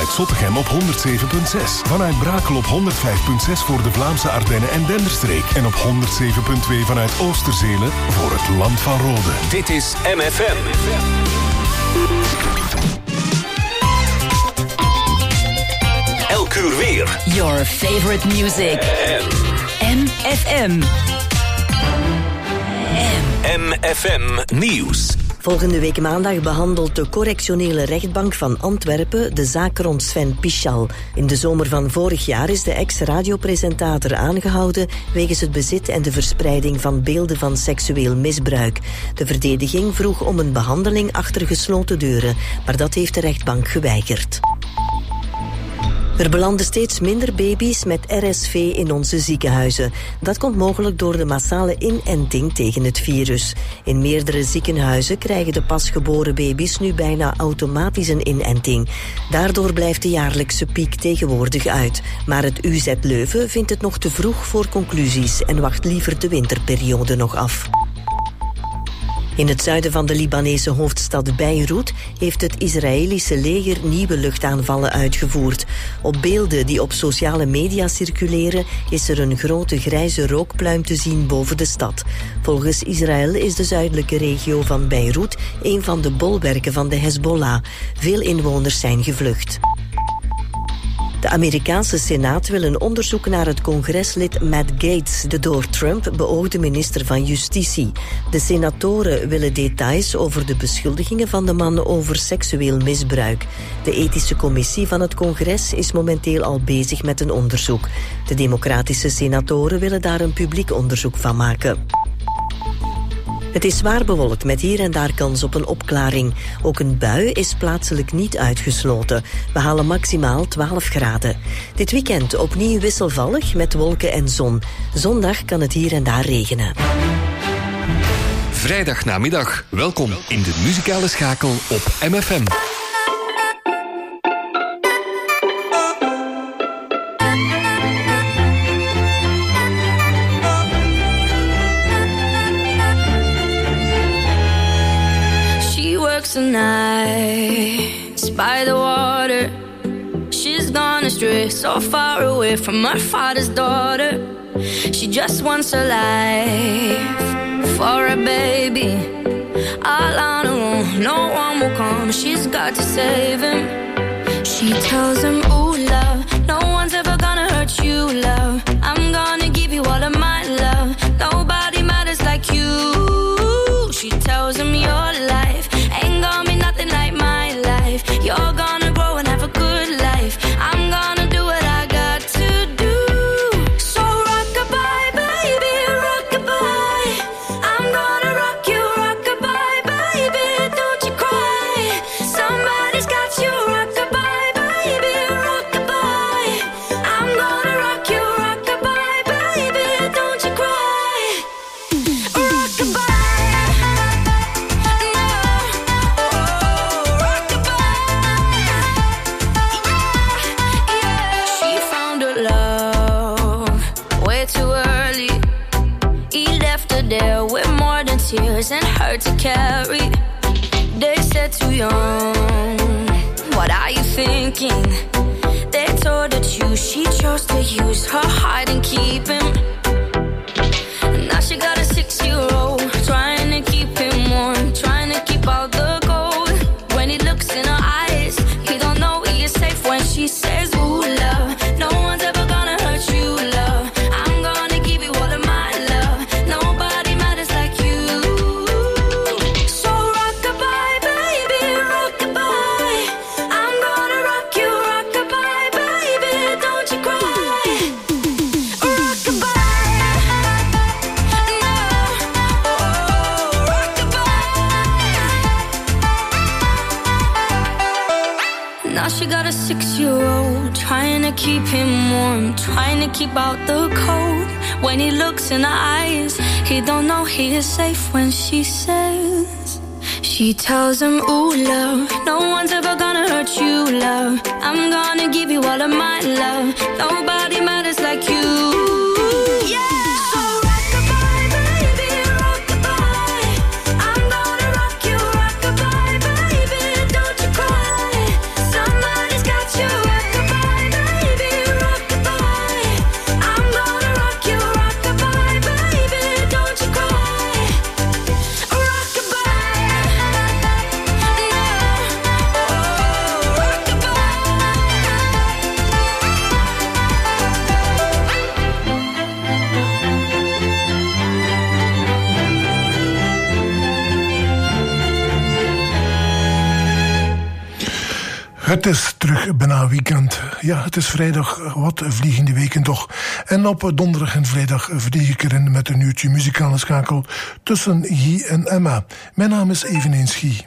vanuit Zottegem op 107.6. Vanuit Brakel op 105.6 voor de Vlaamse Ardennen en Denderstreek. En op 107.2 vanuit Oosterzelen voor het Land van Rode. Dit is MFM. Elk uur weer. Your favorite music. MFM. MFM Nieuws. Volgende week maandag behandelt de correctionele rechtbank van Antwerpen de zaak rond Sven Pichal. In de zomer van vorig jaar is de ex-radiopresentator aangehouden wegens het bezit en de verspreiding van beelden van seksueel misbruik. De verdediging vroeg om een behandeling achter gesloten deuren, maar dat heeft de rechtbank geweigerd. Er belanden steeds minder baby's met RSV in onze ziekenhuizen. Dat komt mogelijk door de massale inenting tegen het virus. In meerdere ziekenhuizen krijgen de pasgeboren baby's nu bijna automatisch een inenting. Daardoor blijft de jaarlijkse piek tegenwoordig uit. Maar het UZ Leuven vindt het nog te vroeg voor conclusies en wacht liever de winterperiode nog af. In het zuiden van de Libanese hoofdstad Beirut heeft het Israëlische leger nieuwe luchtaanvallen uitgevoerd. Op beelden die op sociale media circuleren is er een grote grijze rookpluim te zien boven de stad. Volgens Israël is de zuidelijke regio van Beirut een van de bolwerken van de Hezbollah. Veel inwoners zijn gevlucht. De Amerikaanse Senaat wil een onderzoek naar het congreslid Matt Gaetz, de door Trump beoogde minister van Justitie. De senatoren willen details over de beschuldigingen van de man over seksueel misbruik. De ethische commissie van het congres is momenteel al bezig met een onderzoek. De democratische senatoren willen daar een publiek onderzoek van maken. Het is zwaar bewolkt met hier en daar kans op een opklaring. Ook een bui is plaatselijk niet uitgesloten. We halen maximaal 12 graden. Dit weekend opnieuw wisselvallig met wolken en zon. Zondag kan het hier en daar regenen. Vrijdagnamiddag. Welkom in de muzikale schakel op MFM. The nights by the water, she's gone astray, so far away from her father's daughter. She just wants a life for a baby, all on her own, no one will come. She's got to save him. She tells him, ooh love, no one's ever gonna hurt you, love. I'm gonna give you all of my love. Nobody matters like you. She tells him your life ain't gonna be nothing like my life. You're gonna grow and have a good life. I'm gonna do what I got to do. So rock-a-bye, baby, rock-a-bye. I'm gonna rock you, rock-a-bye, baby, don't you cry. Somebody's got you, rock-a-bye, baby, rock-a-bye. I'm gonna rock you, rock-a-bye, baby, don't you cry. Rock-a-bye. There with more than tears and hurt to carry. They said too young, what are you thinking? They told her to, she chose to use her heart and keep him. Now she got a 6-year-old, trying to keep him warm, trying to keep out the cold. When he looks in her eyes, he don't know he is safe when she says, ooh love, no one's ever gonna hurt you, love. I'm gonna give you all of my love. Nobody matters like you. So rock-a-bye, baby, rock-a-bye. I'm gonna rock you, rock-a-bye, baby, don't you cry. Rock-a-bye, no, oh, rock-a-bye. Now she got a 6-year-old, trying to keep him warm, trying to keep out the cold. When he looks in her eyes, he don't know he is safe when she says. She tells him, ooh love, no one's ever gonna hurt you, love. I'm gonna give you all of my love. Nobody matters like you. You Het is terug bijna weekend. Ja, het is vrijdag, wat vliegende weken toch. En op donderdag en vrijdag vlieg ik erin met een uurtje muzikale schakel tussen Guy en Emma. Mijn naam is eveneens Guy.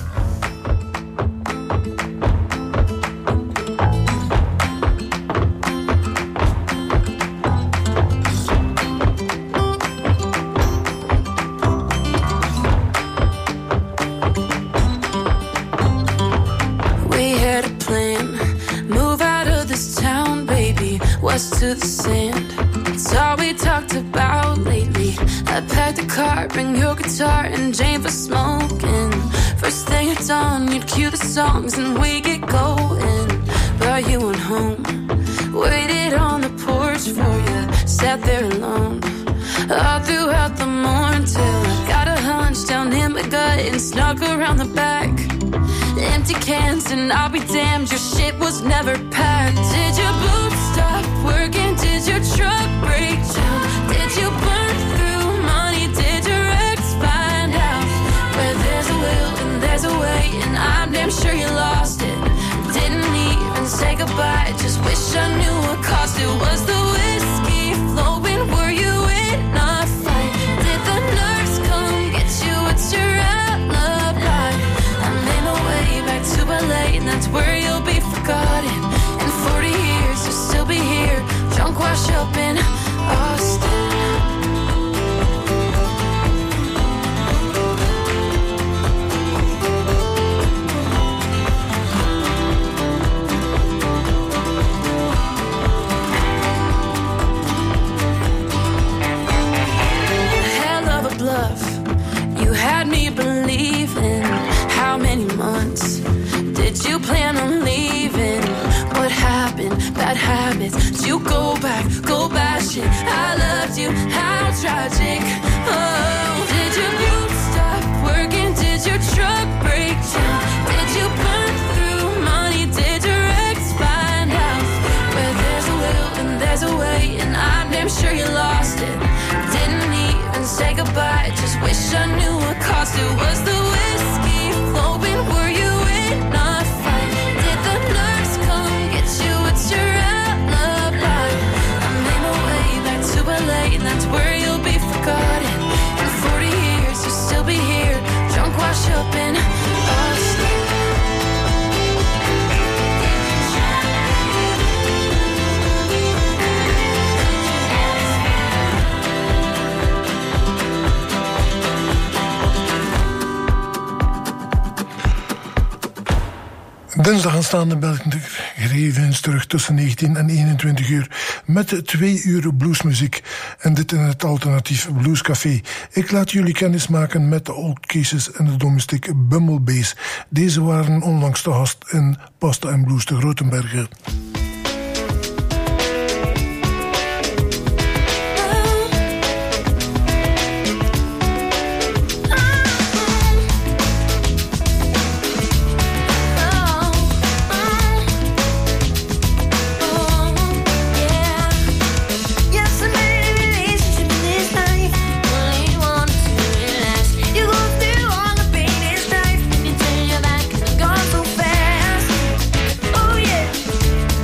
To the sand, it's all we talked about lately. I packed the car, bring your guitar and Jane for smoking. First thing at dawn, you'd cue the songs and we get going. But you went home, waited on the porch for you, sat there alone all throughout the morning till I got a hunch down in my gut and snuck around the back. Empty cans and I'll be damned, your shit was never packed. Did your boots stop working? Did your truck break down? Did you burn through money? Did your ex find out? Where there's a will and there's a way, and I'm damn sure you lost it. Didn't even say goodbye, just wish I knew what cost it. Was the whiskey flowing? Were you in a fight? Did the nurse come get you? What's your alibi? I made my way back to LA, and that's where you'll be forgotten. In 40 years you'll still be here, drunk, washed up in Austin. Hell of a bluff, you had me believing. How many months did you plan on leaving? What happened? Bad habits. Did you go back? Go bash it. I loved you. How tragic. Oh, did your boots stop working? Did your truck break down? Did you burn through money? Did your ex find out? Where there's a will and there's a way, and I'm damn sure you lost it. Didn't even say goodbye, just wish I knew what cost it. Was the whiskey flowing? Were you in a fight? Did the nurse come get you? What's your alibi? I made my way back to LA, and that's where you'll be forgotten. In 40 years you'll still be here, drunk, washed up in Austin. Dinsdag aanstaande België Grevens terug tussen 19 en 21 uur met 2 uur bluesmuziek. En dit in het alternatief Bluescafé. Ik laat jullie kennis maken met de Old Cases en de Domestic Bumblebees. Deze waren onlangs te gast in Pasta en Blues te Grotenbergen. Oh yeah.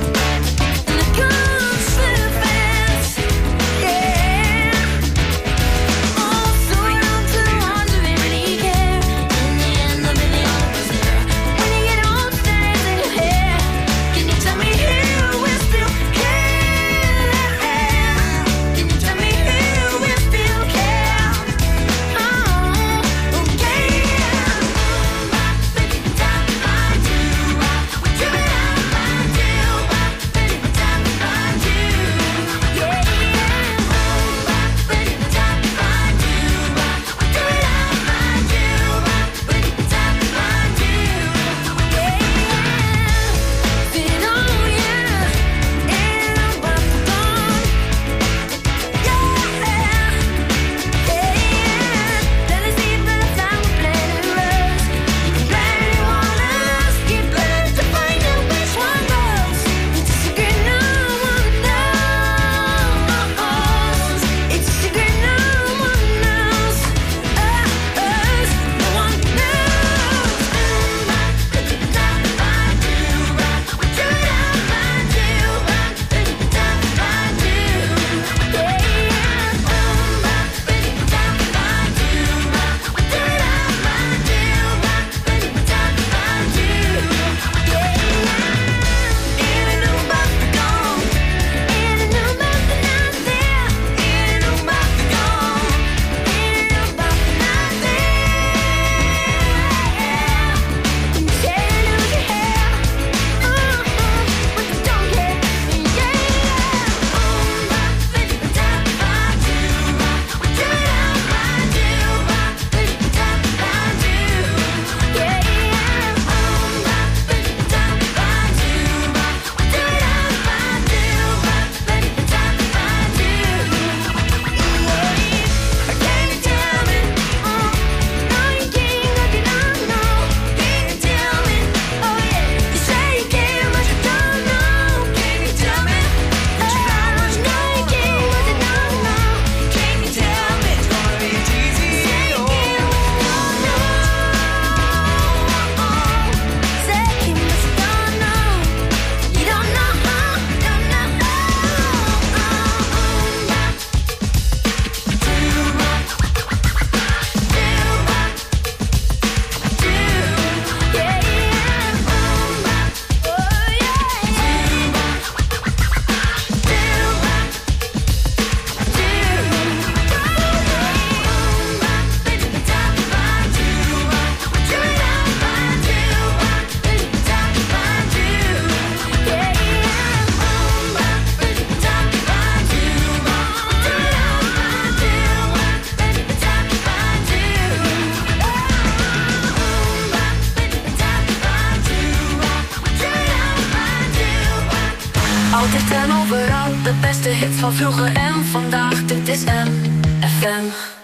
Altijd en overal, de beste hits van vroeger en vandaag. Dit is MFM.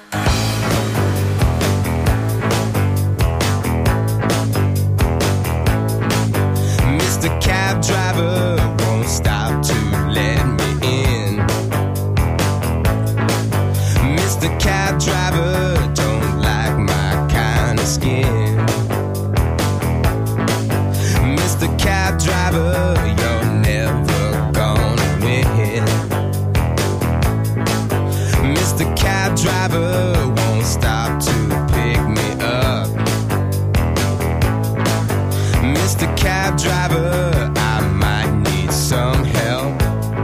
Mr. Cab Driver won't stop to let me in. Mr. Cab Driver don't like my kind of skin. Mr. Cab Driver, you're never gonna win. Mr. Cab Driver won't stop to pick me up. Mr. Cab Driver, I might need some help.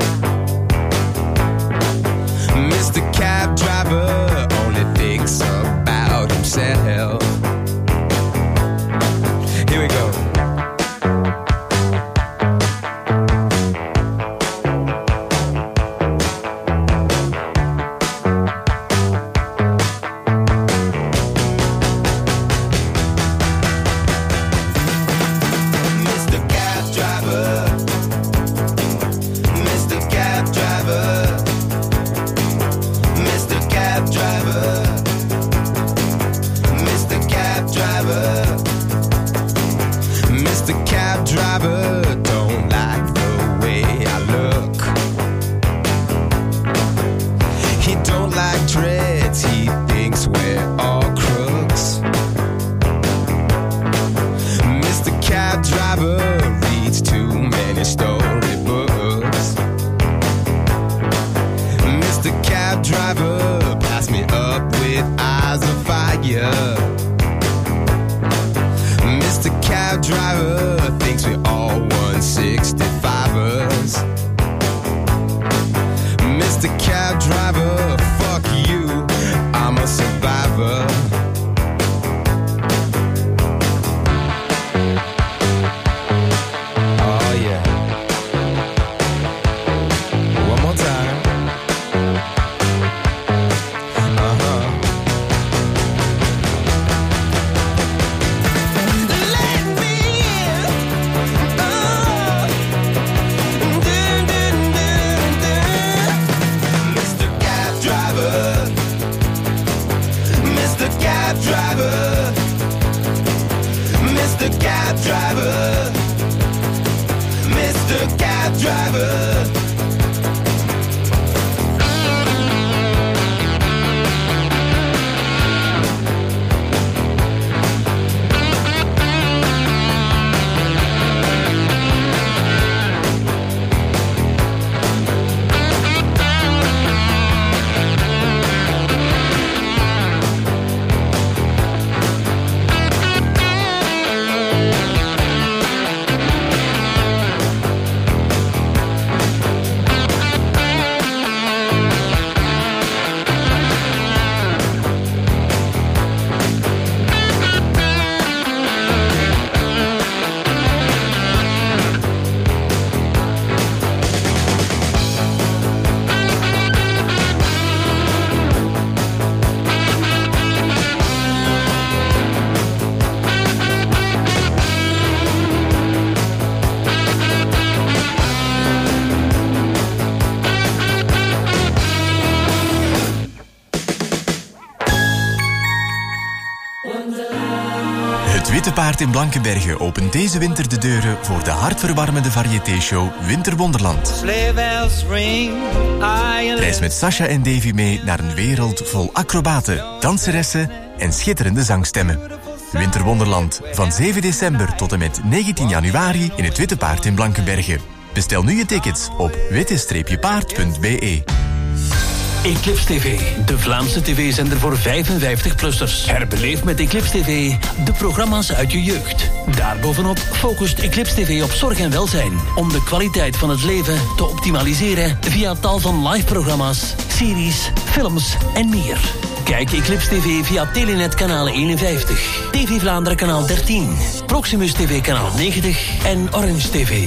Mr. Cab Driver only thinks about himself. Here we go. Witte Paard in Blankenberge opent deze winter de deuren voor de hartverwarmende variété-show Winterwonderland. Reis met Sasha en Davy mee naar een wereld vol acrobaten, danseressen en schitterende zangstemmen. Winterwonderland, van 7 december tot en met 19 januari in het Witte Paard in Blankenberge. Bestel nu je tickets op witte-paard.be. Eclipse TV, de Vlaamse tv-zender voor 55-plussers. Herbeleef met Eclipse TV de programma's uit je jeugd. Daarbovenop focust Eclipse TV op zorg en welzijn, om de kwaliteit van het leven te optimaliseren via tal van live-programma's, series, films en meer. Kijk Eclipse TV via Telenet kanaal 51, TV Vlaanderen kanaal 13, Proximus TV kanaal 90 en Orange TV.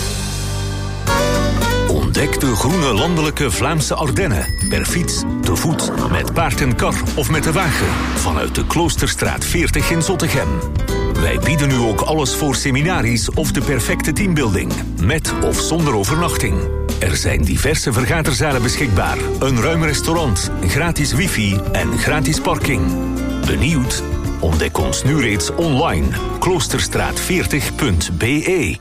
Ontdek de groene landelijke Vlaamse Ardennen. Per fiets, te voet, met paard en kar of met de wagen. Vanuit de Kloosterstraat 40 in Zottegem. Wij bieden u ook alles voor seminaries of de perfecte teambuilding. Met of zonder overnachting. Er zijn diverse vergaderzalen beschikbaar. Een ruim restaurant, gratis wifi en gratis parking. Benieuwd? Ontdek ons nu reeds online. Kloosterstraat40.be.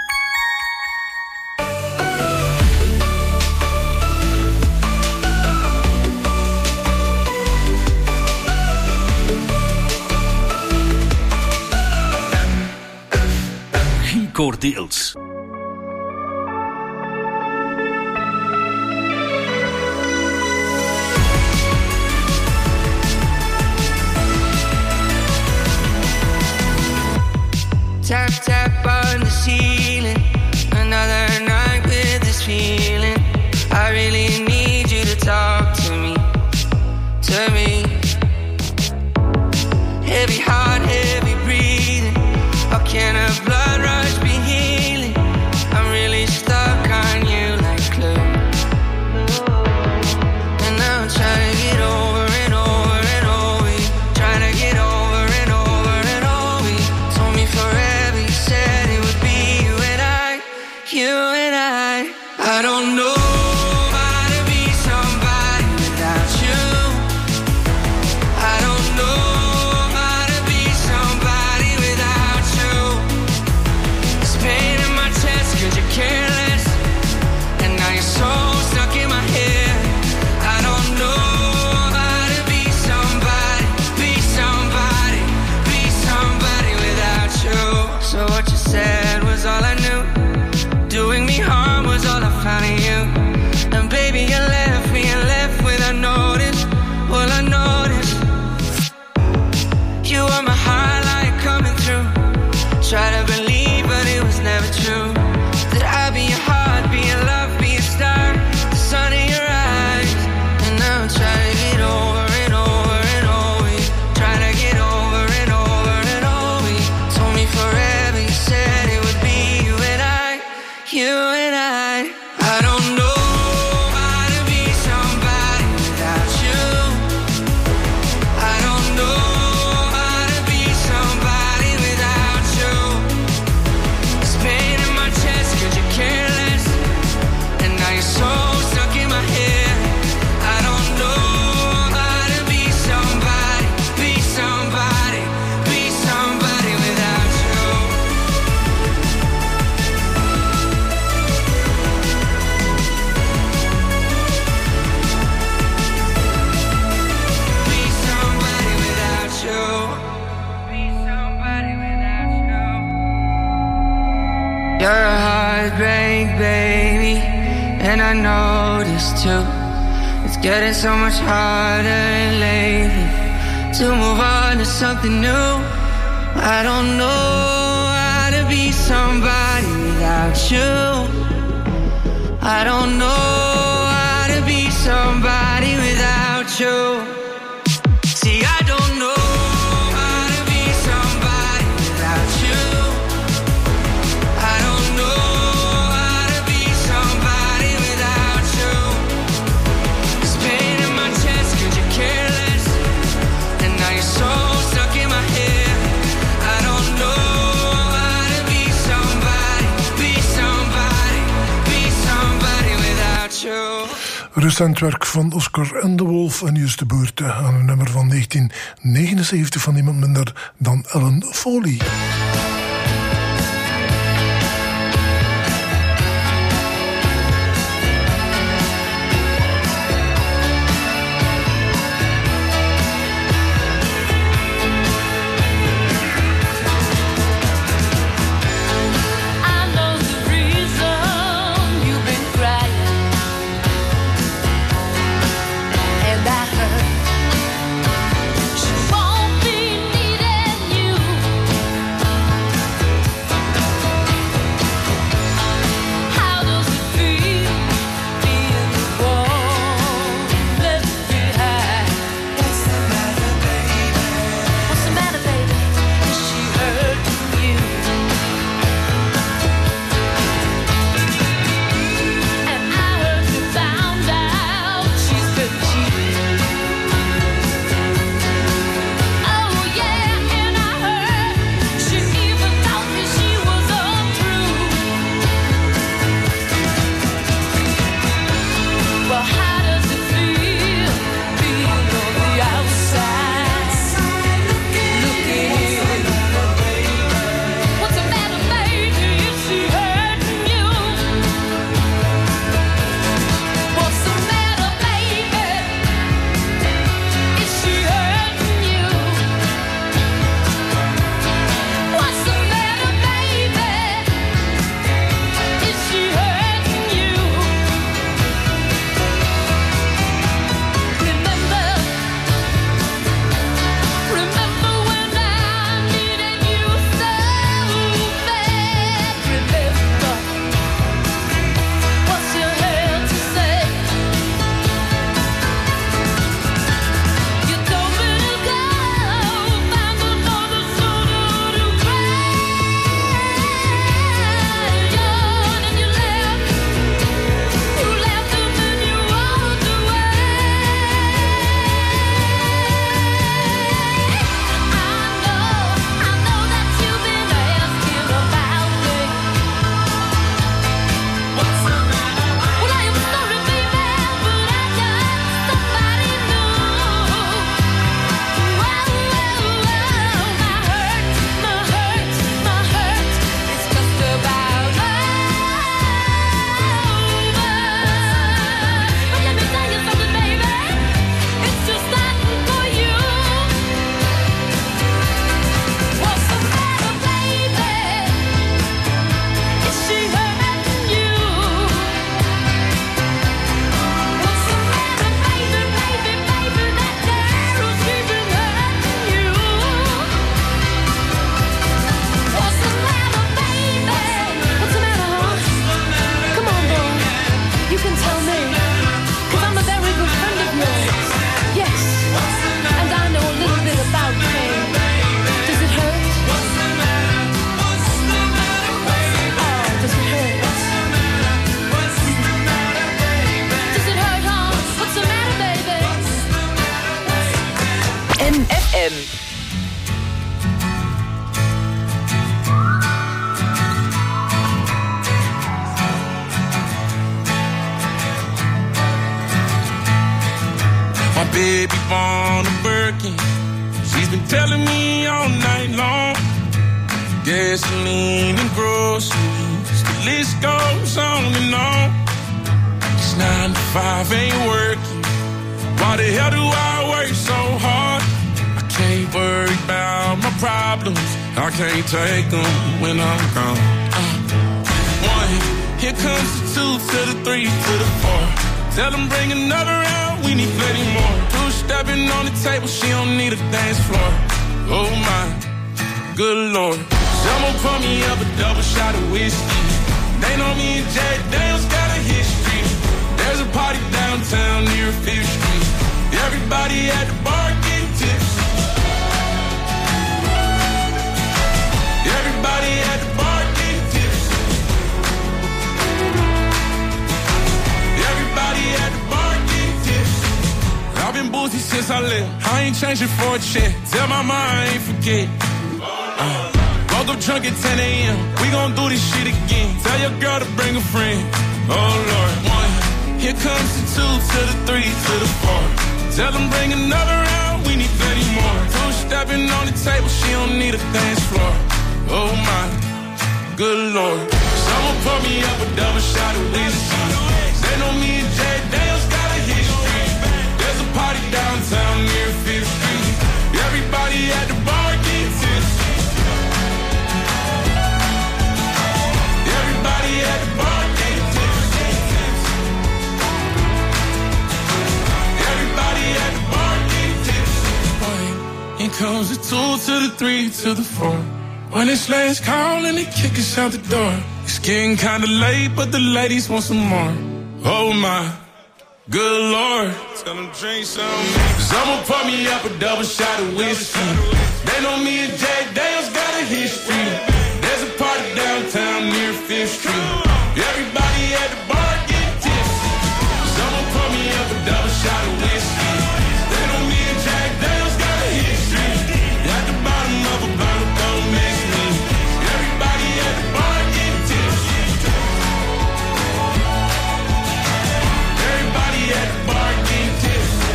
Cordeels. Tap, tap on the ceiling. Another night with this feeling. I really need you to talk to me. To me. Heavy heart, heavy breathing. How can a blood rush be healing? I'm really stuck on you like glue. And now I'm trying to get over and over and over you. Trying to get over and over and over you. Told me forever, you said it would be you and I. You and I don't know how to be somebody without you. I don't know how to be somebody without you. It's pain in my chest 'cause you're careless. And now you're so stuck in my head. I don't know how to be somebody, be somebody, be somebody without you. So what you said was all I knew. Doing me harm was all I found in you. And baby, you left me and left without notice. Well, I noticed you were my highlight coming through. Try to believe, but it was never true. That I'd be your heart, be your love, be your star, the sun in your eyes. And now I'm trying to get over and over and over you. Trying to get over and over and over you. Told me forever, you said it would be you and I. You and I don't know how to be somebody without you. I don't know how to be somebody without you. It's pain in my chest 'cause you're careless. And now you're so stuck in my head. I don't know how to be somebody, be somebody, be somebody without you. Be somebody without you. Be somebody without you. You're a heartbreak, baby, and I know this too. It's getting so much harder lately to move on to something new. I don't know how to be somebody without you. I don't know how to be somebody without you. See, I don't know how to be somebody without you. I don't know how to be somebody without you. There's pain in my chest 'cause you're careless. And now you're so stuck in my head. I don't know how to be somebody, be somebody, be somebody without you. Recent werk van Oscar en de Wolf en nu is de beurt aan een nummer van 1979 van niemand minder dan Ellen Foley. I know the reason you've been crying, and I heard she won't be needing you. baby born a Birkin. She's been telling me all night long. Gasoline and groceries, the list goes on and on. It's 9 to 5, ain't working. Why the hell do I work so hard? I can't worry about my problems. I can't take them when I'm gone. 1, here comes the 2 to the 3 to the 4. Tell them bring another round, we need plenty more. 2 stepping on the table, she don't need a dance floor. Oh my, good Lord. Someone pour me up a double shot of whiskey. They know me and Jack Daniels got a history. There's a party downtown near 5th Street. Everybody at the bar getting tipsy. Everybody at the bar getting tipsy. Everybody at the bar getting tipsy. I've been boozy since I left. I ain't changing for a check. Tell my mom I ain't forget. Woke up drunk at 10 a.m. We gon' do this shit again. Tell your girl to bring a friend. Oh Lord. 1, here comes the 2 to the 3 to the 4. Tell them bring another round, we need plenty more. 2 stepping on the table, she don't need a dance floor. Oh my, good Lord. Someone pour me up a double shot of whiskey. They know me and Jack Daniels got a history. There's a party downtown near 5th Street. Everybody at the bar getting tipsy. Everybody at the bar getting tipsy. Everybody at the bar getting tipsy. Here comes the 2 to the 3 to the 4. When it's last call and they kick us out the door. It's getting kinda late, but the ladies want some more. Oh my, good Lord. Tell them drink some. Someone pour me up a double shot of whiskey. They know me and Jack Daniels got a history. There's a party downtown near 5th Street. Everybody at the bar getting tipsy. Someone pour me up a double shot of whiskey. They know me and Jack Daniels got a history. At the bottom of a bottle, don't mix me. Everybody at the bar getting tipsy. Everybody at the bar getting tipsy.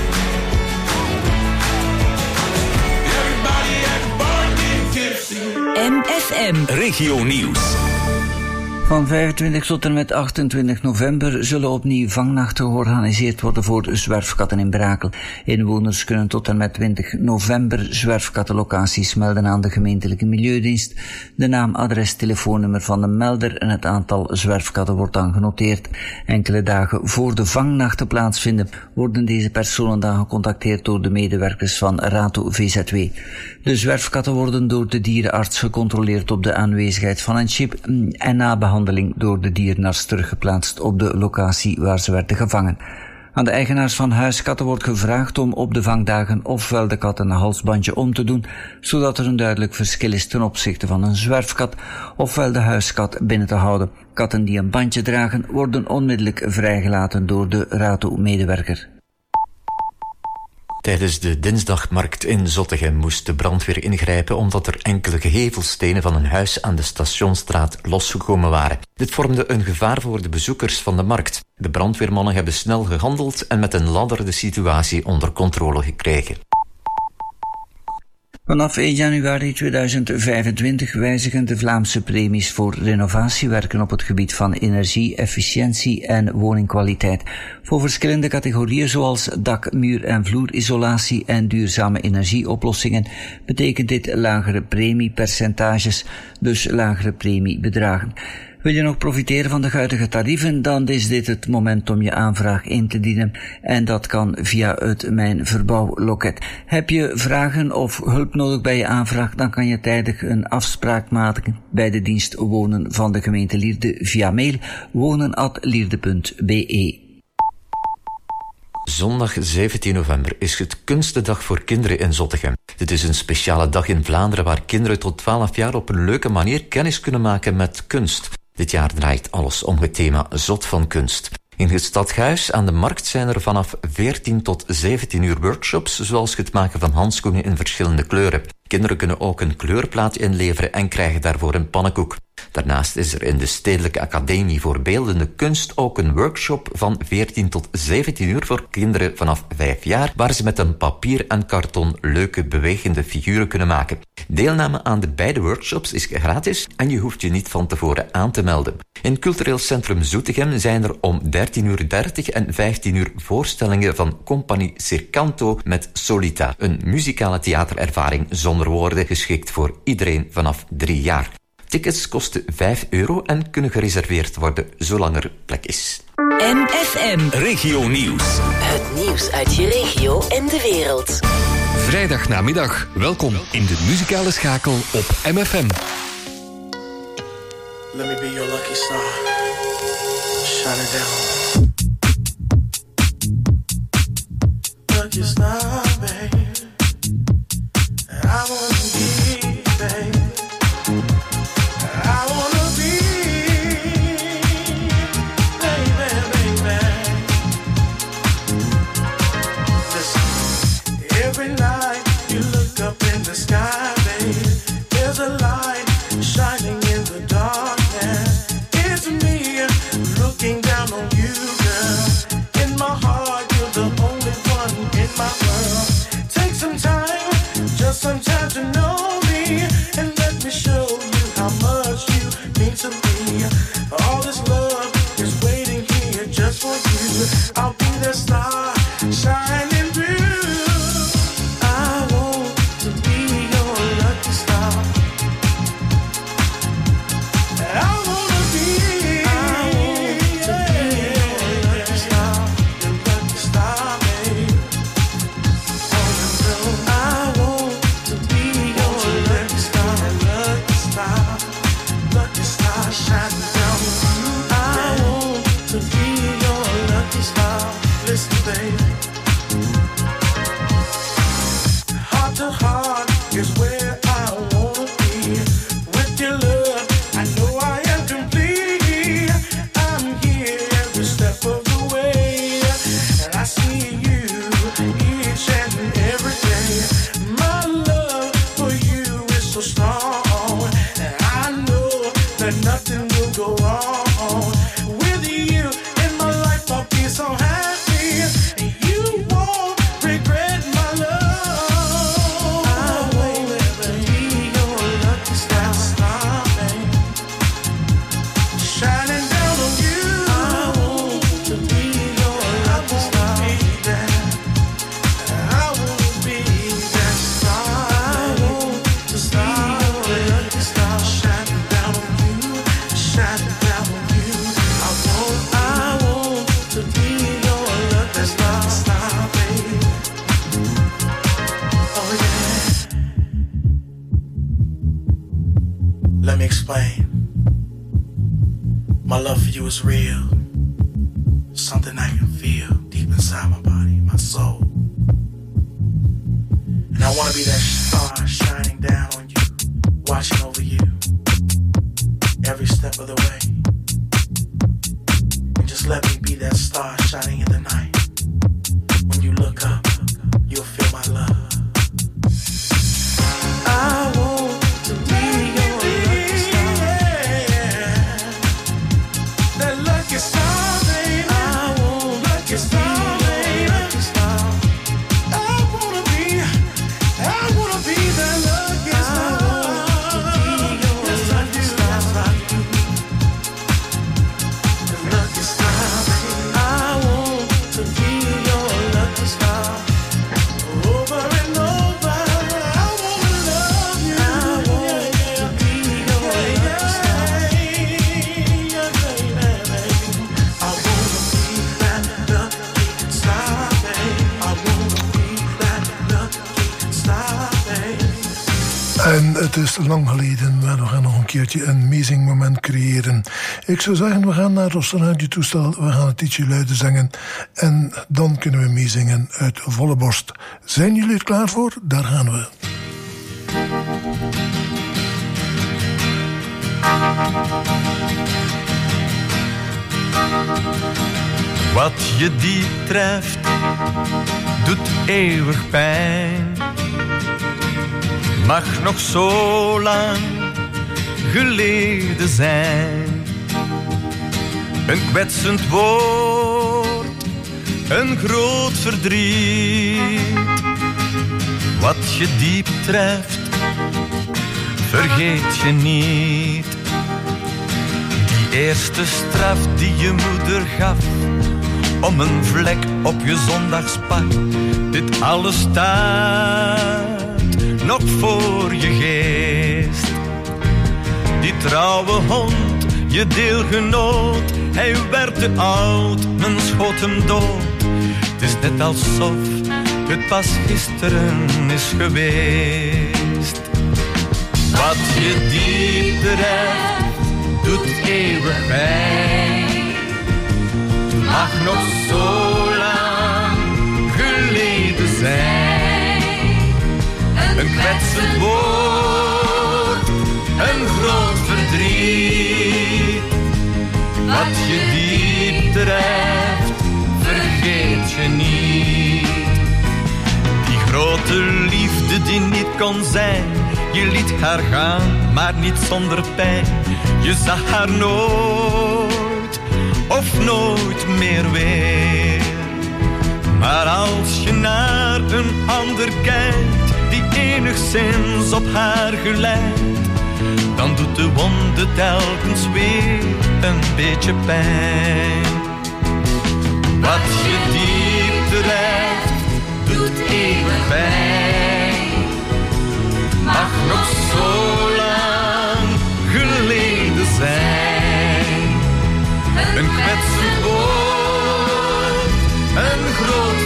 Everybody at the bar getting tipsy. MFM Regio Nieuws. Van 25 tot en met 28 november zullen opnieuw vangnachten georganiseerd worden voor zwerfkatten in Brakel. Inwoners kunnen tot en met 20 november zwerfkattenlocaties melden aan de gemeentelijke milieudienst. De naam, adres, telefoonnummer van de melder en het aantal zwerfkatten wordt dan genoteerd. Enkele dagen voor de vangnachten plaatsvinden, worden deze personen dan gecontacteerd door de medewerkers van Rato VZW. De zwerfkatten worden door de dierenarts gecontroleerd op de aanwezigheid van een chip en na behandeling door de dierenarts teruggeplaatst op de locatie waar ze werden gevangen. Aan de eigenaars van huiskatten wordt gevraagd om op de vangdagen ofwel de kat een halsbandje om te doen, zodat er een duidelijk verschil is ten opzichte van een zwerfkat, ofwel de huiskat binnen te houden. Katten die een bandje dragen worden onmiddellijk vrijgelaten door de Rato-medewerker. Tijdens de dinsdagmarkt in Zottegem moest de brandweer ingrijpen omdat er enkele gevelstenen van een huis aan de Stationsstraat losgekomen waren. Dit vormde een gevaar voor de bezoekers van de markt. De brandweermannen hebben snel gehandeld en met een ladder de situatie onder controle gekregen. Vanaf 1 januari 2025 wijzigen de Vlaamse premies voor renovatiewerken op het gebied van energie, efficiëntie en woningkwaliteit. Voor verschillende categorieën zoals dak, muur- en vloerisolatie en duurzame energieoplossingen betekent dit lagere premiepercentages, dus lagere premiebedragen. Wil je nog profiteren van de huidige tarieven, dan is dit het moment om je aanvraag in te dienen en dat kan via het Mijn Verbouwloket. Heb je vragen of hulp nodig bij je aanvraag, dan kan je tijdig een afspraak maken bij de dienst Wonen van de gemeente Lierde via mail wonen@lierde.be. Zondag 17 november is het Kunstendag voor kinderen in Zottegem. Dit is een speciale dag in Vlaanderen waar kinderen tot 12 jaar op een leuke manier kennis kunnen maken met kunst. Dit jaar draait alles om het thema Zot van Kunst. In het Stadhuis aan de Markt zijn er vanaf 14 tot 17 uur workshops, zoals het maken van handschoenen in verschillende kleuren. Kinderen kunnen ook een kleurplaat inleveren en krijgen daarvoor een pannenkoek. Daarnaast is er in de Stedelijke Academie voor Beeldende Kunst ook een workshop van 14 tot 17 uur voor kinderen vanaf 5 jaar, waar ze met een papier en karton leuke bewegende figuren kunnen maken. Deelname aan de beide workshops is gratis en je hoeft je niet van tevoren aan te melden. In Cultureel Centrum Zoetegem zijn er om 13:30 en 15 uur voorstellingen van Compagnie Circanto met Solita, een muzikale theaterervaring zonder woorden, geschikt voor iedereen vanaf 3 jaar. Tickets kosten €5 en kunnen gereserveerd worden zolang er plek is. MFM Regio Nieuws. Het nieuws uit je regio en de wereld. Vrijdagnamiddag. Welkom in de muzikale schakel op MFM. Let me be your lucky star. Shine it down. Lucky star, babe. I wanna be, babe. I wanna be, baby, baby. Listen, every night you look up in the sky, babe. There's a light shining in the dark. It's me looking down on you, girl. In my heart, you're the only one in my world. Take some time, just some time to know me, and let me show you how much you mean to me. All this love is waiting here just for you. I'll be the star shining through. I want to be your lucky star. I wanna be your lucky star, babe. I want to be your lucky star, lucky star shining down on you. I want to be your lucky star. Listen, babe. Heart to heart is where I wanna be. With your love, I know I am complete. I'm here every step of the way, and I see you each and every day. My love for you is so strong, and I know that nothing will go wrong. With you in my life, I'll be so happy. You won't regret my love. I want to be your lucky star, babe. Shining down on you. I want to be your lucky star, baby. I want to be that star. I want to be your lucky star, shining down on you, shining down on you. I want to be your lucky star, baby. Oh yeah. Let me explain. My love for you is real. Something I can feel deep inside my body, my soul. And I want to be that star shining down on you, watching over you every step of the way. And just let me be that star shining in the night. When you look up, you'll feel my love. I want to be your lucky star. That lucky star, baby. I want lucky star, baby. Lucky star. I wanna be that lucky star. I want to be your lucky star. The lucky star, baby. I want to be your lucky star. Over and over, I wanna love you. I want to be your lucky star. Yeah, baby. I wanna be that lucky star, baby. I wanna be that lucky star, baby. En het is lang geleden, maar we gaan nog een keertje een amazing moment creëren. Ik zou zeggen, we gaan naar ons radiotoestel, we gaan het ietsje luider zingen. En dan kunnen we meezingen uit volle borst. Zijn jullie er klaar voor? Daar gaan we. Wat je diep treft, doet eeuwig pijn. mag nog zo lang geleden zijn. Een kwetsend woord, een groot verdriet. Wat je diep treft, vergeet je niet. Die eerste straf die je moeder gaf, om een vlek op je zondagspak. Dit alles staat nog voor je geest. Die trouwe hond, je deelgenoot, hij werd te oud, men schoot hem dood. Het is net alsof het pas gisteren is geweest. Wat je diep treft, doet eeuwig pijn. Mag nog zo lang geleden zijn. Een kwetsend woord, een groot verdriet. Wat je diep treft, vergeet je niet. Die grote liefde die niet kon zijn, je liet haar gaan, maar niet zonder pijn. Je zag haar nooit, of nooit meer weer. Maar als je naar een ander kijkt, die enigszins op haar gelijkt, dan doet de wonde telkens weer een beetje pijn. Wat je diep treft, doet eeuwig pijn. Mag nog zo lang geleden zijn. Een kwetsend woord, een groot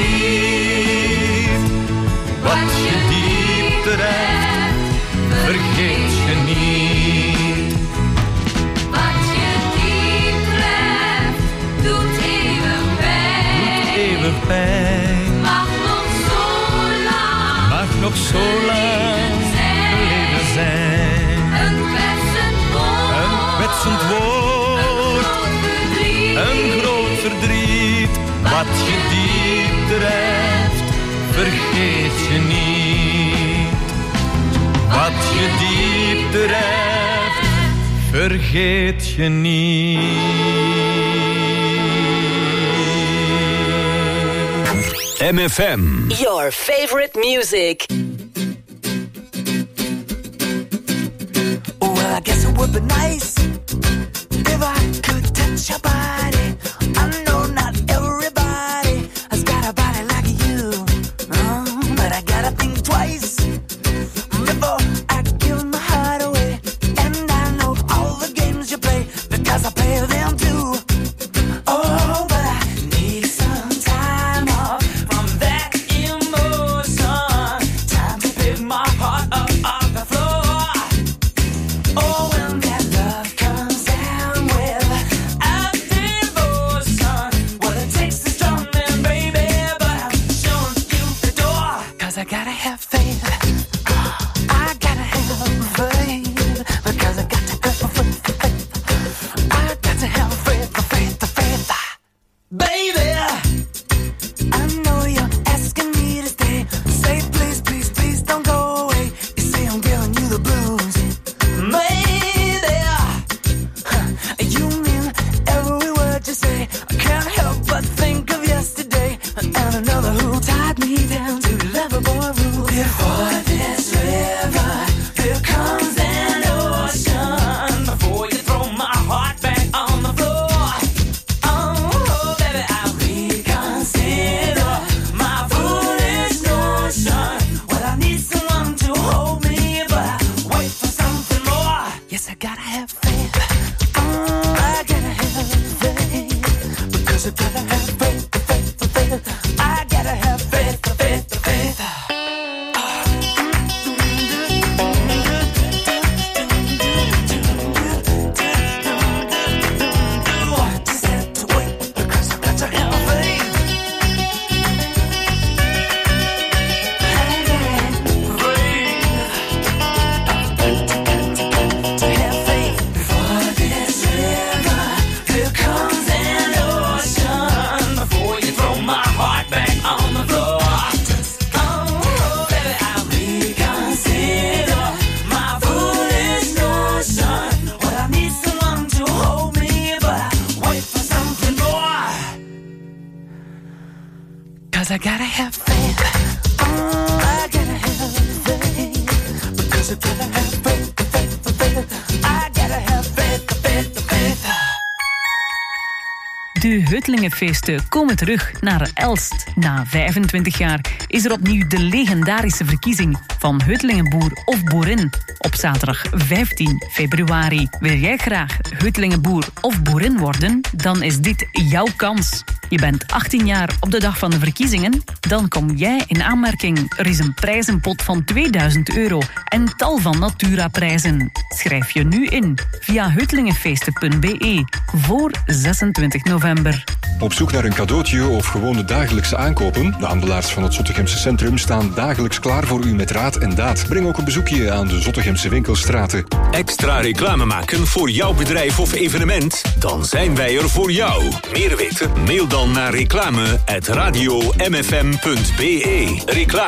verdriet. Wat je diep treft, vergeet je niet. Wat je diep treft, doet eeuwig pijn. Doet eeuwig pijn. Mag nog zo lang. Mag nog zo lang geleden zijn. Een kwetsend woord. Een kwetsend woord. Een groot verdriet. Wat je diep treft, vergeet je niet. Wat je diep treft, vergeet je niet. MFM. Your favorite music. Well, I guess it would be nice if I could touch your body. I know not everybody has got a body like you, but I gotta think twice before I give my heart away. And I know all the games you play because I play them too. Oh, but I need some time off from that emotion. Time to pick my heart up off the floor. Oh, when that love comes down with a devotion. Well, it takes a strong man, baby, but I'm showing you the door. 'Cause I gotta have faith. I gotta have faith. Because I got to go for faith. I got 'cause I gotta have faith. I gotta have faith, because I gotta have faith, faith. I gotta have faith, faith. De Heutelingenfeesten komen terug naar Elst. Na 25 jaar is er opnieuw de legendarische verkiezing van Heutelingenboer of boerin op zaterdag 15 februari. Wil jij graag Heutelingenboer of boerin worden? Dan is dit jouw kans. Je bent 18 jaar op de dag van de verkiezingen? Dan kom jij in aanmerking. Er is een prijzenpot van €2000 en tal van Natura-prijzen. Schrijf je nu in via heutelingenfeesten.be voor 26 november. Op zoek naar een cadeautje of gewoon de dagelijkse aankopen? De handelaars van het Zottegemse Centrum staan dagelijks klaar voor u met raad en daad. Breng ook een bezoekje aan de Zottegemse winkelstraten. Extra reclame maken voor jouw bedrijf of evenement? Dan zijn wij er voor jou. Meer weten? Mail dan naar reclame@radiomfm.be.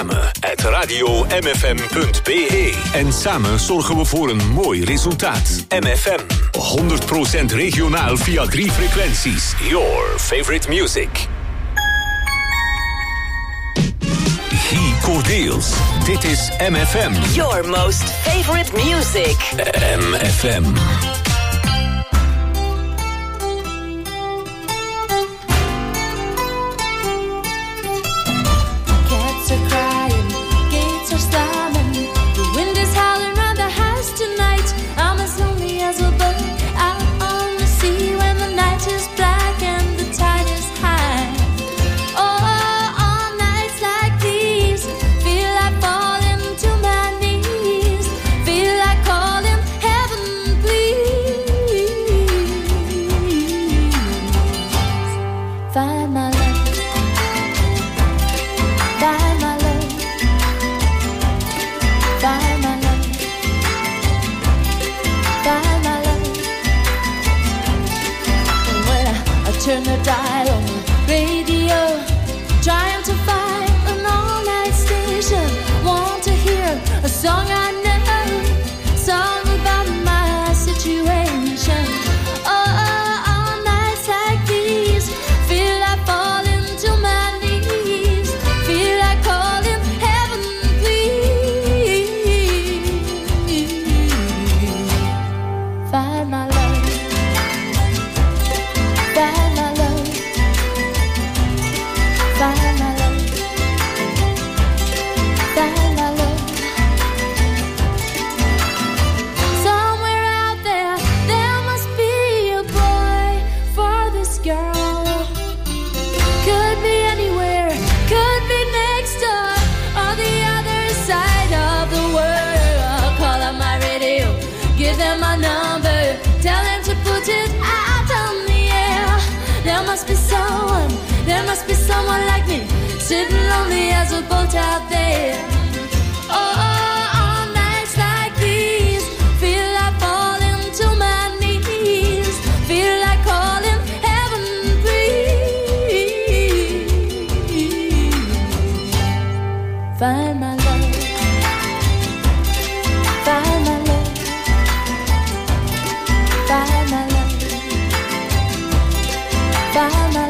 Reclame@radiomfm.be. En samen zorgen we voor een mooi resultaat. MFM. 100% regionaal via 3 frequenties. Your favorite music. Guy Cordeels. Dit is MFM. Your most favorite music. MFM. Cats are crying, gates are slamming. The wind is howling round the house tonight. I'm as lonely as a boat out on the sea when the night is black and the tide is high. Oh, on nights like these, feel like falling to my knees. Feel like calling heaven, please. Find my love. Find my love. Find my love. Find my love. And when I turn the dial on the radio, trying to find an all-night station, want to hear a song I know, song about my situation. Oh, on nights like these, feel like falling to my knees. Feel like calling heaven, please. Find my love. Find my love. Find my love. Find my love. Somewhere out there, there must be a boy for this girl. Could be anywhere, could be next door, or the other side of the world. Call up my radio, give them my number, tell them to put it out on the air. There must be someone like me, sitting lonely as a boat out there. Oh, on nights like these, feel like falling to my knees. Feel like calling heaven, please. Find my love. Find my love. Find my love. Find my love.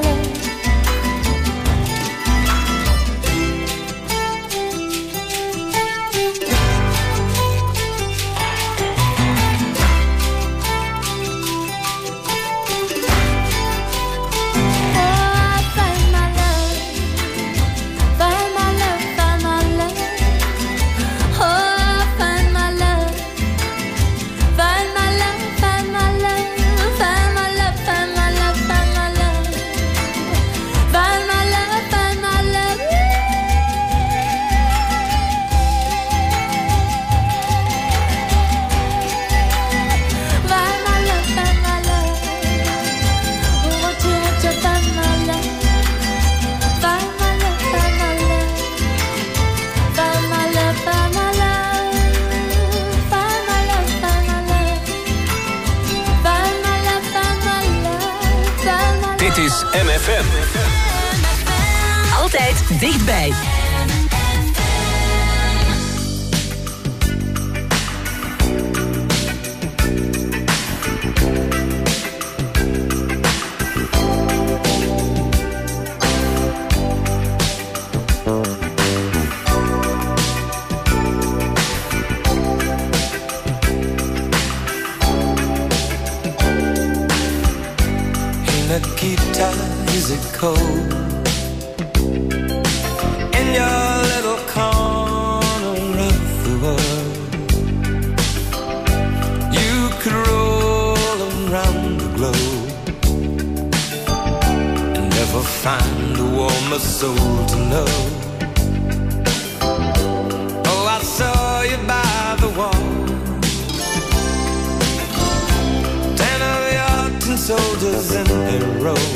Dit is MFM. Altijd dichtbij. Nikita, is it cold? In your little corner of the world, you could roll around the globe and never find a warmer soul to know. Oh, I saw you by the wall, 10 of your tin soldiers in a row,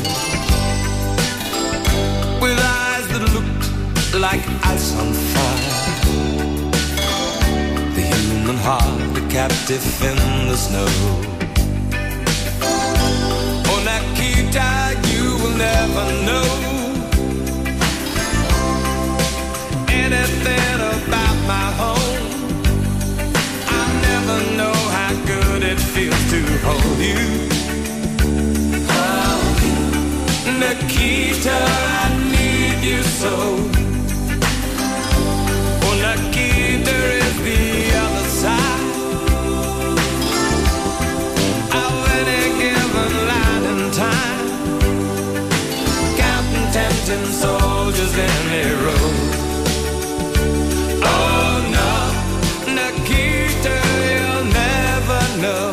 with eyes that looked like ice on fire. The human heart, a captive in the snow. Oh, Nikita, you will never know anything about my home. I never know how good it feels to hold you. Oh, Nikita, I need you so. Oh, Nikita is the other side of any given line in time, counting 10 soldiers in a row. Oh no, Nikita, you'll never know.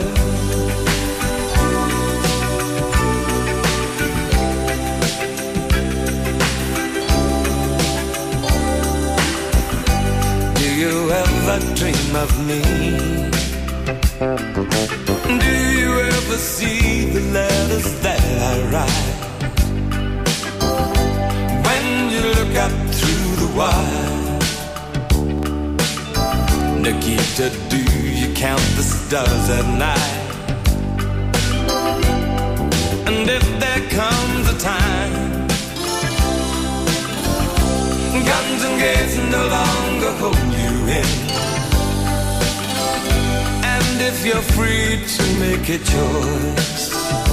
Do you ever dream of me? Do you ever see the letters that I write? When you look up through the wire, Nikita, do you count the stars at night? And if there comes a time guns and gates no longer hold you in, and if you're free to make a choice,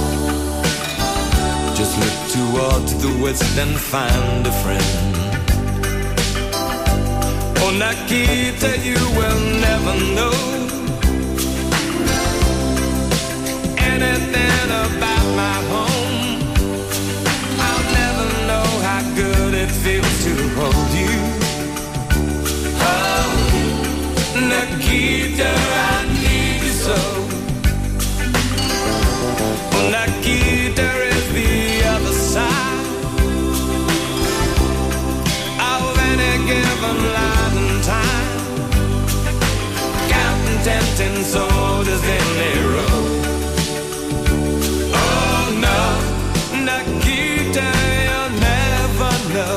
just look toward the west and find a friend. Oh, Nikita, you will never know anything about my home. I'll never know how good it feels to hold you. Oh, Nikita, I need you so. Oh, Nikita is the other side of any given line in time, counting 10 soldiers in a row. Oh no, Nikita, you'll never know.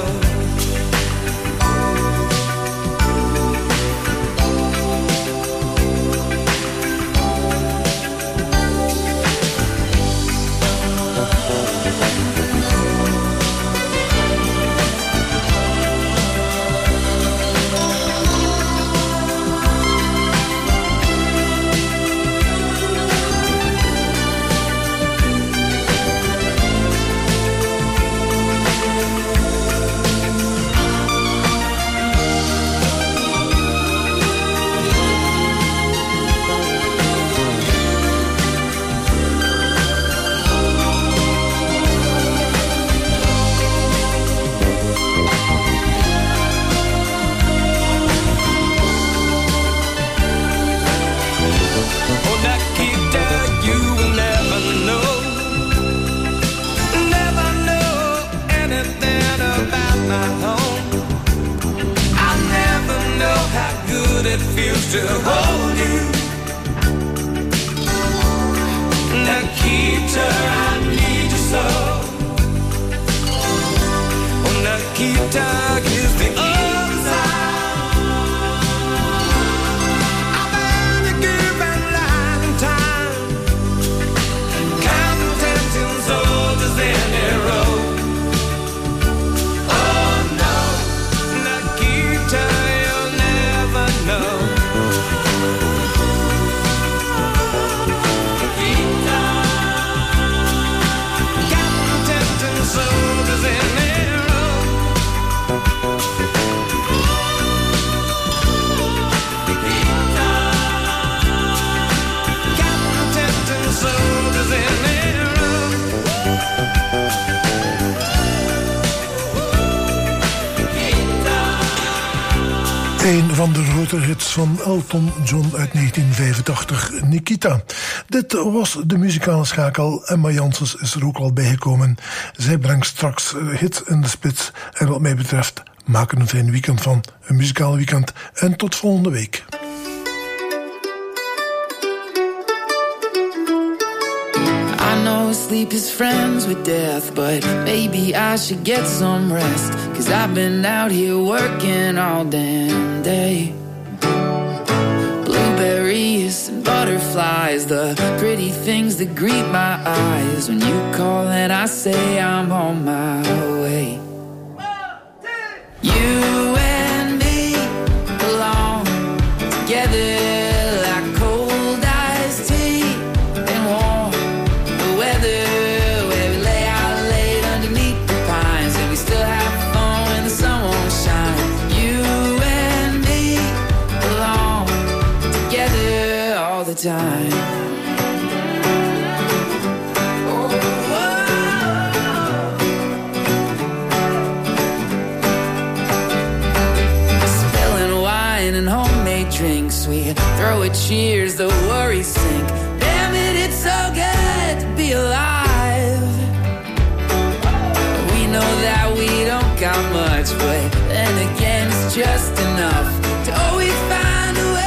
It feels to hold you. Nikita, I need you so. Oh, Nikita is the other side of any given line in time, counting 10 soldiers in a row. Oh no, Nikita, you'll never know. van de grote hits van Elton John uit 1985, Nikita. Dit was de muzikale schakel. Emma Janssens is er ook al bijgekomen. Zij brengt straks hits in de spits. En wat mij betreft, maak er een fijn weekend van. Een muzikaal weekend. En tot volgende week. I know sleep is friends with death, but maybe I should get some rest. 'Cause I've been out here working all damn day. Blueberries and butterflies, the pretty things that greet my eyes. When you call and I say I'm on my way. You and me belong together. Time. Spilling wine and homemade drinks, we throw a cheers, the worries sink. Damn it, it's so good to be alive. We know that we don't got much, but then again it's just enough to always find a way.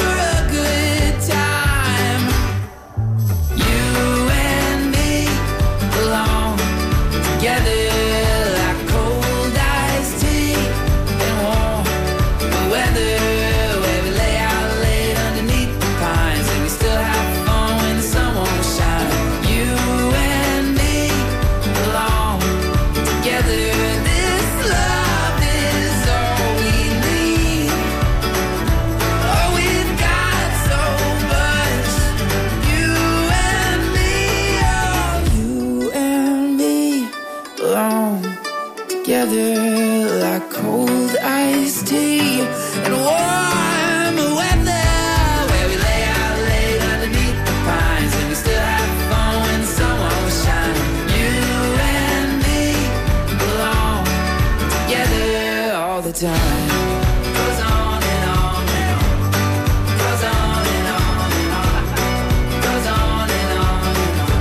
Together like cold iced tea and warm weather, where we lay out late underneath the pines and we still have fun when the sun won't shine. You and me belong together. This love is all we need. Oh, we've got so much. You and me, oh, you and me belong together like cold iced tea and warm weather, where we lay out late underneath the pines and we still have fun when the sun won't shine. You and me belong together all the time. Goes on and on and on. Goes on and on and on. Goes on and on and on.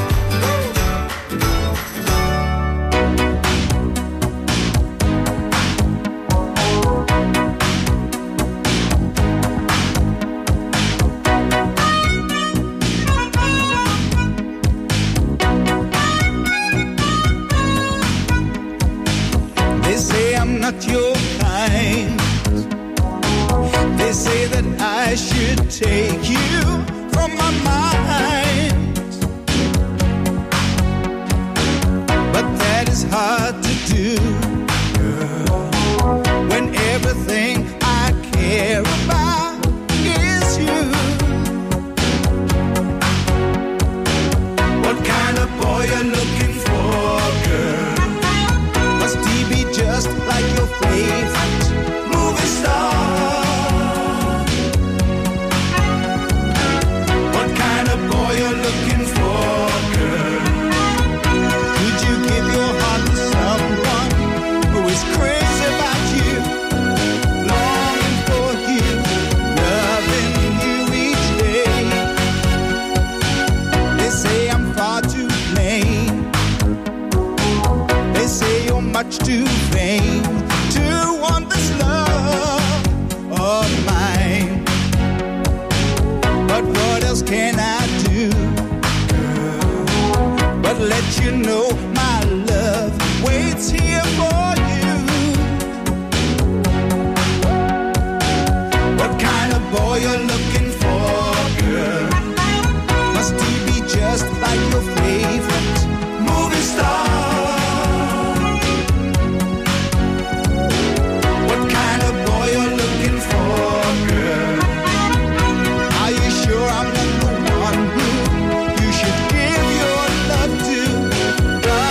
They say I'm not your kind. They say that I should take you from my mind. But that is hard to do, when everything I care about is you. What kind of boy you're looking for, girl? Must he be just like your favorite movie star? What kind of boy you're looking for, girl? Could you give your heart to someone who is crazy about you, longing for you, loving you each day? They say I'm far too plain. They say you're much too vain to want this love of mine. But what else can I do but let you know my love waits here for you? What kind of boy you're looking for, girl? Must he be just like your favorite movie star? What kind of boy you're looking for, girl? Are you sure I'm not the one who you should give your love to?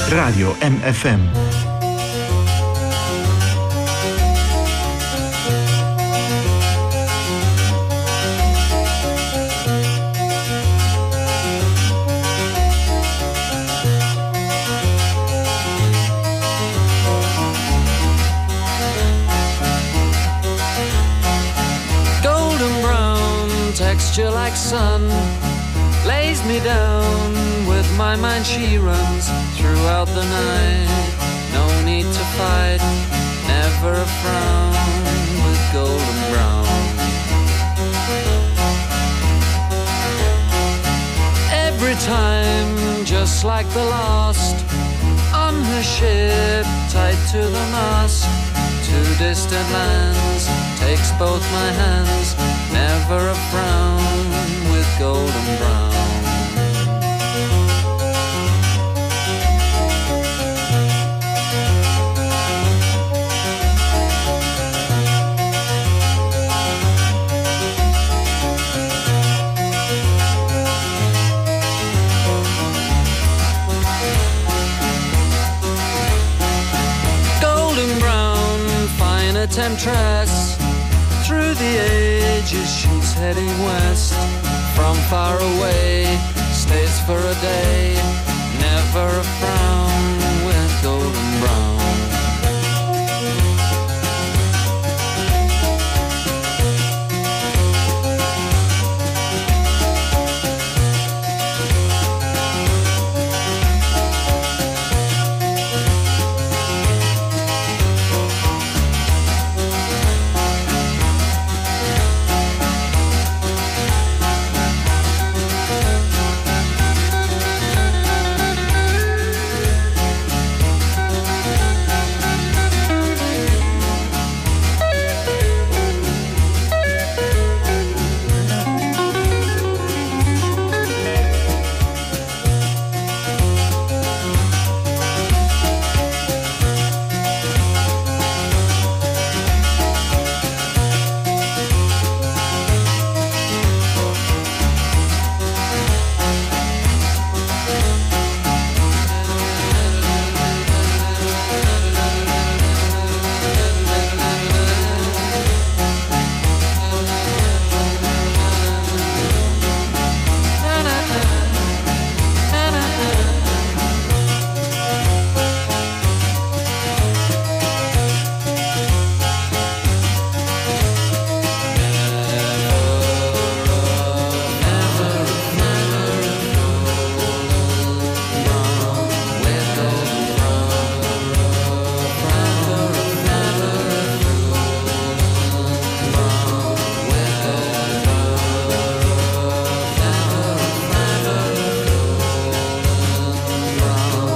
Radio MFM. Texture like sun lays me down. With my mind she runs throughout the night. No need to fight, never a frown. With golden brown, every time just like the last. On her ship tied to the mast, to distant lands takes both my hands. Never a frown with golden brown. Golden brown, fine a temptress. Through the ages she's heading west. From far away, stays for a day, never a frown.